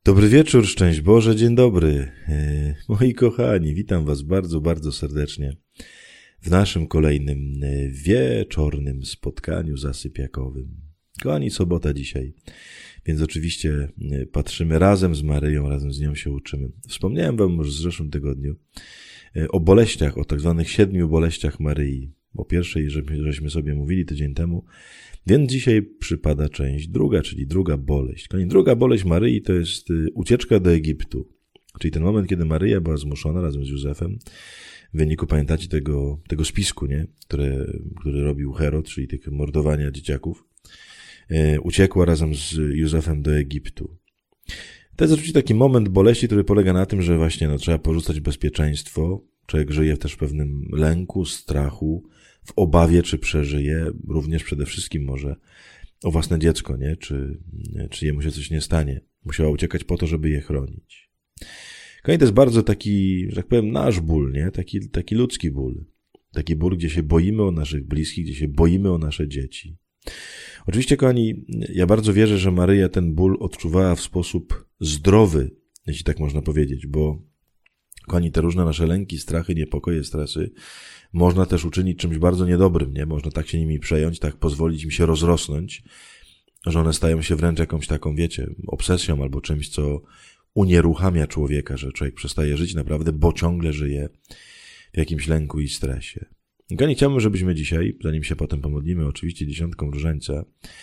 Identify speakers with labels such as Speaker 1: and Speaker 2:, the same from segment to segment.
Speaker 1: Dobry wieczór, szczęść Boże, dzień dobry. Moi kochani, witam was bardzo, bardzo serdecznie w naszym kolejnym wieczornym spotkaniu zasypiakowym. Kochani, sobota dzisiaj, więc oczywiście patrzymy razem z Maryją, razem z nią się uczymy. Wspomniałem wam już w zeszłym tygodniu o boleściach, o tak zwanych 7 boleściach Maryi. O pierwszej żeśmy sobie mówili tydzień temu, więc dzisiaj przypada część druga, czyli druga boleść. Druga boleść Maryi to jest ucieczka do Egiptu, czyli ten moment, kiedy Maryja była zmuszona razem z Józefem w wyniku, pamiętacie, tego spisku, nie? Który robił Herod, czyli tego mordowania dzieciaków, uciekła razem z Józefem do Egiptu. To jest oczywiście taki moment boleści, który polega na tym, że właśnie trzeba porzucać bezpieczeństwo. Człowiek żyje też w pewnym lęku, strachu, w obawie, czy przeżyje, również przede wszystkim może o własne dziecko, nie? Czy jemu się coś nie stanie. Musiała uciekać po to, żeby je chronić. To jest bardzo taki, że tak powiem, nasz ból, nie? Taki ludzki ból. Taki ból, gdzie się boimy o naszych bliskich, gdzie się boimy o nasze dzieci. Oczywiście, kochani, ja bardzo wierzę, że Maryja ten ból odczuwała w sposób zdrowy, jeśli tak można powiedzieć, bo, kochani, te różne nasze lęki, strachy, niepokoje, stresy można też uczynić czymś bardzo niedobrym, nie? Można tak się nimi przejąć, tak pozwolić im się rozrosnąć, że one stają się wręcz jakąś taką, wiecie, obsesją albo czymś, co unieruchamia człowieka, że człowiek przestaje żyć naprawdę, bo ciągle żyje w jakimś lęku i stresie. Kochani, chciałbym, żebyśmy dzisiaj, zanim się potem pomodlimy, oczywiście 10 różańca,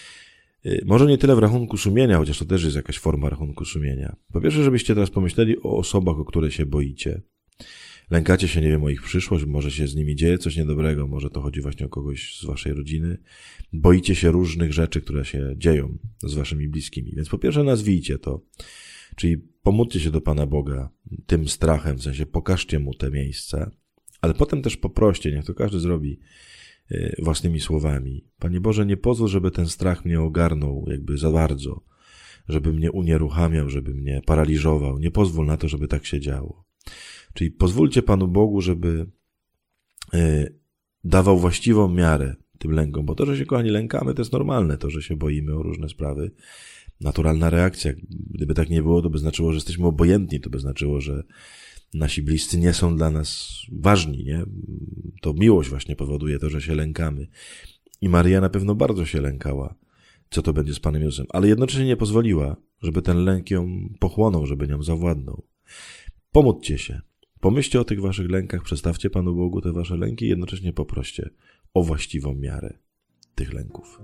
Speaker 1: może nie tyle w rachunku sumienia, chociaż to też jest jakaś forma rachunku sumienia. Po pierwsze, żebyście teraz pomyśleli o osobach, o które się boicie. Lękacie się, nie wiem, o ich przyszłość, może się z nimi dzieje coś niedobrego, może to chodzi właśnie o kogoś z waszej rodziny. Boicie się różnych rzeczy, które się dzieją z waszymi bliskimi. Więc po pierwsze nazwijcie to, czyli pomódlcie się do Pana Boga tym strachem, w sensie pokażcie Mu te miejsca, ale potem też poproście, niech to każdy zrobi własnymi słowami. Panie Boże, nie pozwól, żeby ten strach mnie ogarnął jakby za bardzo, żeby mnie unieruchamiał, żeby mnie paraliżował. Nie pozwól na to, żeby tak się działo. Czyli pozwólcie Panu Bogu, żeby dawał właściwą miarę tym lękom, bo to, że się, kochani, lękamy, to jest normalne, to, że się boimy o różne sprawy. Naturalna reakcja. Gdyby tak nie było, to by znaczyło, że jesteśmy obojętni, to by znaczyło, że nasi bliscy nie są dla nas ważni, nie? To miłość właśnie powoduje to, że się lękamy. I Maryja na pewno bardzo się lękała, co to będzie z Panem Jezusem, ale jednocześnie nie pozwoliła, żeby ten lęk ją pochłonął, żeby nią zawładnął. Pomódlcie się. Pomyślcie o tych waszych lękach, przedstawcie Panu Bogu te wasze lęki i jednocześnie poproście o właściwą miarę tych lęków.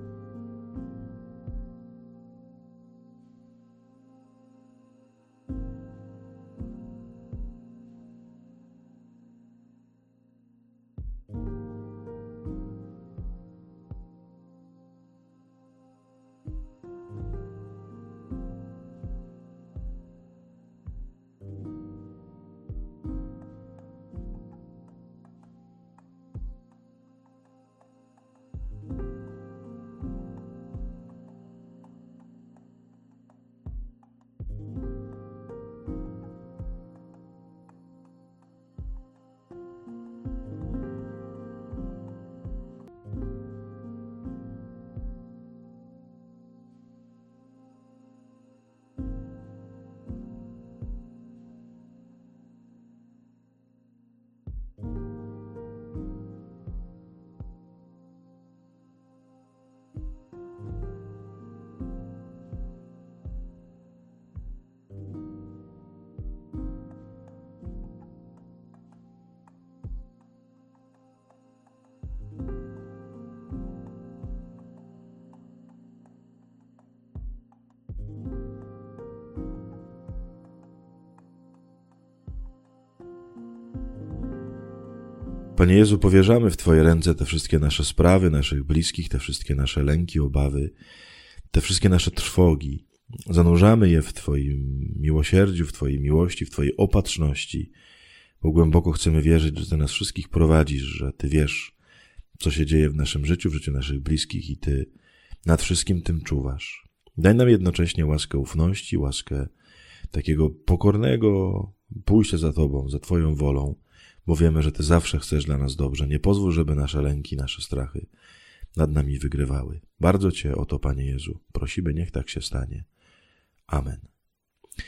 Speaker 1: Panie Jezu, powierzamy w Twoje ręce te wszystkie nasze sprawy, naszych bliskich, te wszystkie nasze lęki, obawy, te wszystkie nasze trwogi. Zanurzamy je w Twoim miłosierdziu, w Twojej miłości, w Twojej opatrzności, bo głęboko chcemy wierzyć, że Ty nas wszystkich prowadzisz, że Ty wiesz, co się dzieje w naszym życiu, w życiu naszych bliskich i Ty nad wszystkim tym czuwasz. Daj nam jednocześnie łaskę ufności, łaskę takiego pokornego pójścia za Tobą, za Twoją wolą, bo wiemy, że Ty zawsze chcesz dla nas dobrze. Nie pozwól, żeby nasze lęki, nasze strachy nad nami wygrywały. Bardzo Cię o to, Panie Jezu, prosimy, niech tak się stanie. Amen.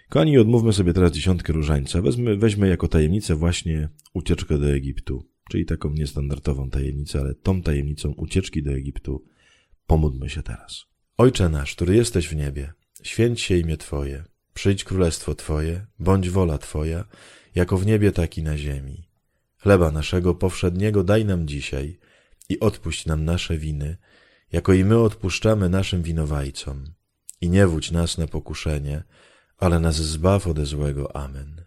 Speaker 1: Kochani, odmówmy sobie teraz 10 różańca. Weźmy jako tajemnicę właśnie ucieczkę do Egiptu, czyli taką niestandardową tajemnicę, ale tą tajemnicą ucieczki do Egiptu pomódlmy się teraz. Ojcze nasz, który jesteś w niebie, święć się imię Twoje, przyjdź królestwo Twoje, bądź wola Twoja, jako w niebie, tak i na ziemi. Chleba naszego powszedniego daj nam dzisiaj i odpuść nam nasze winy, jako i my odpuszczamy naszym winowajcom. I nie wódź nas na pokuszenie, ale nas zbaw ode złego. Amen.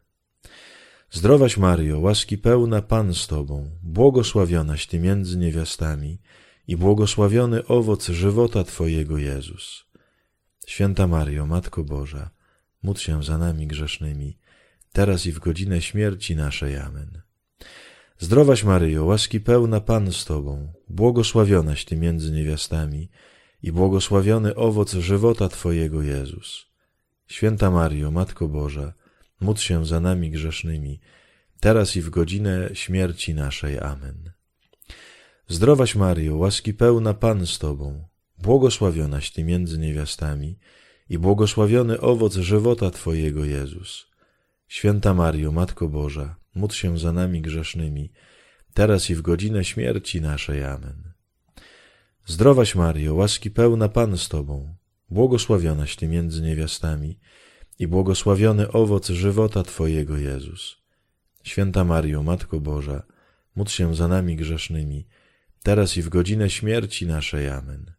Speaker 1: Zdrowaś Maryjo, łaski pełna, Pan z Tobą, błogosławionaś Ty między niewiastami i błogosławiony owoc żywota Twojego, Jezus. Święta Maryjo, Matko Boża, módl się za nami grzesznymi, teraz i w godzinę śmierci naszej. Amen. Zdrowaś Maryjo, łaski pełna, Pan z Tobą, błogosławionaś Ty między niewiastami i błogosławiony owoc żywota Twojego, Jezus. Święta Maryjo, Matko Boża, módl się za nami grzesznymi, teraz i w godzinę śmierci naszej. Amen. Zdrowaś Maryjo, łaski pełna, Pan z Tobą, błogosławionaś Ty między niewiastami i błogosławiony owoc żywota Twojego, Jezus. Święta Maryjo, Matko Boża, módl się za nami grzesznymi, teraz i w godzinę śmierci naszej. Amen. Zdrowaś Maryjo, łaski pełna, Pan z Tobą, błogosławionaś Ty między niewiastami i błogosławiony owoc żywota Twojego, Jezus. Święta Maryjo, Matko Boża, módl się za nami grzesznymi, teraz i w godzinę śmierci naszej. Amen.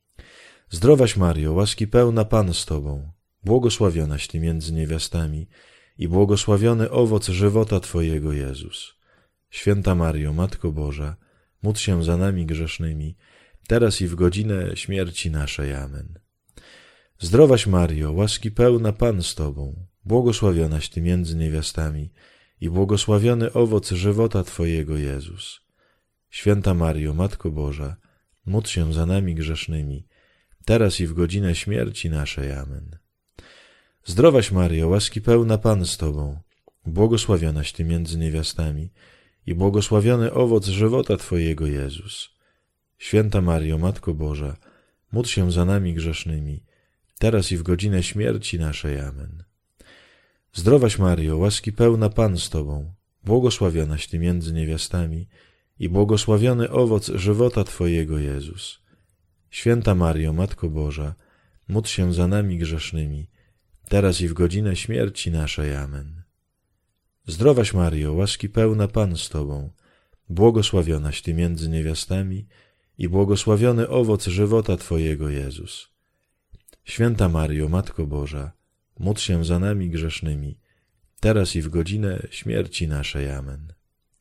Speaker 1: Zdrowaś Maryjo, łaski pełna, Pan z Tobą, błogosławionaś Ty między niewiastami i błogosławiony owoc żywota Twojego, Jezus. Święta Maryjo, Matko Boża, módl się za nami grzesznymi, teraz i w godzinę śmierci naszej. Amen. Zdrowaś Maryjo, łaski pełna, Pan z Tobą, błogosławionaś Ty między niewiastami i błogosławiony owoc żywota Twojego, Jezus. Święta Maryjo, Matko Boża, módl się za nami grzesznymi, teraz i w godzinę śmierci naszej. Amen. Zdrowaś Maryjo, łaski pełna, Pan z Tobą, błogosławionaś Ty między niewiastami i błogosławiony owoc żywota Twojego, Jezus. Święta Maryjo, Matko Boża, módl się za nami grzesznymi, teraz i w godzinę śmierci naszej. Amen. Zdrowaś Maryjo, łaski pełna, Pan z Tobą, błogosławionaś Ty między niewiastami i błogosławiony owoc żywota Twojego, Jezus. Święta Maryjo, Matko Boża, módl się za nami grzesznymi, teraz i w godzinę śmierci naszej. Amen. Zdrowaś Maryjo, łaski pełna, Pan z Tobą, błogosławionaś Ty między niewiastami i błogosławiony owoc żywota Twojego, Jezus. Święta Maryjo, Matko Boża, módl się za nami grzesznymi, teraz i w godzinę śmierci naszej. Amen.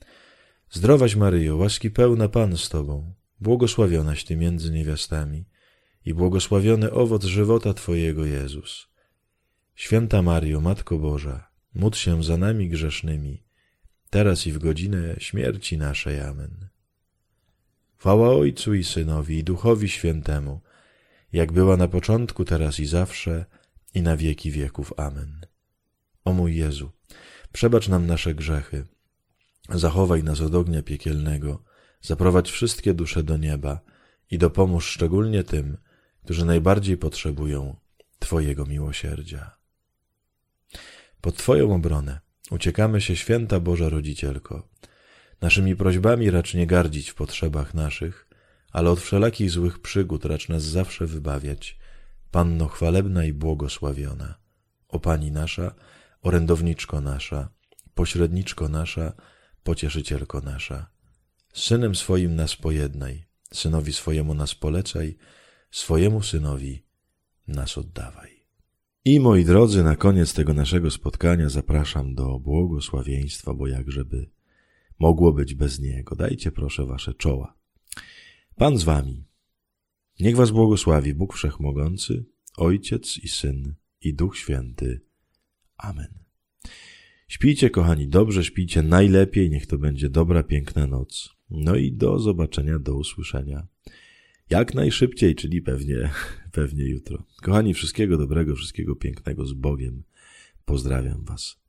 Speaker 1: Zdrowaś Maryjo, łaski pełna, Pan z Tobą, błogosławionaś Ty między niewiastami i błogosławiony owoc żywota Twojego, Jezus. Święta Maryjo, Matko Boża, módl się za nami grzesznymi, teraz i w godzinę śmierci naszej. Amen. Chwała Ojcu i Synowi i Duchowi Świętemu, jak była na początku, teraz i zawsze, i na wieki wieków. Amen. O mój Jezu, przebacz nam nasze grzechy, zachowaj nas od ognia piekielnego, zaprowadź wszystkie dusze do nieba i dopomóż szczególnie tym, którzy najbardziej potrzebują Twojego miłosierdzia. Pod Twoją obronę uciekamy się, Święta Boża Rodzicielko. Naszymi prośbami racz nie gardzić w potrzebach naszych, ale od wszelakich złych przygód racz nas zawsze wybawiać, Panno chwalebna i błogosławiona. O Pani nasza, orędowniczko nasza, pośredniczko nasza, pocieszycielko nasza. Z Synem swoim nas pojednaj, Synowi swojemu nas polecaj, swojemu Synowi nas oddawaj. I moi drodzy, na koniec tego naszego spotkania zapraszam do błogosławieństwa, bo jakżeby mogło być bez niego. Dajcie proszę wasze czoła. Pan z wami. Niech was błogosławi Bóg Wszechmogący, Ojciec i Syn i Duch Święty. Amen. Śpijcie, kochani, dobrze, śpijcie najlepiej, niech to będzie dobra, piękna noc. No i do zobaczenia, do usłyszenia. Jak najszybciej, czyli pewnie jutro. Kochani, wszystkiego dobrego, wszystkiego pięknego z Bogiem. Pozdrawiam was.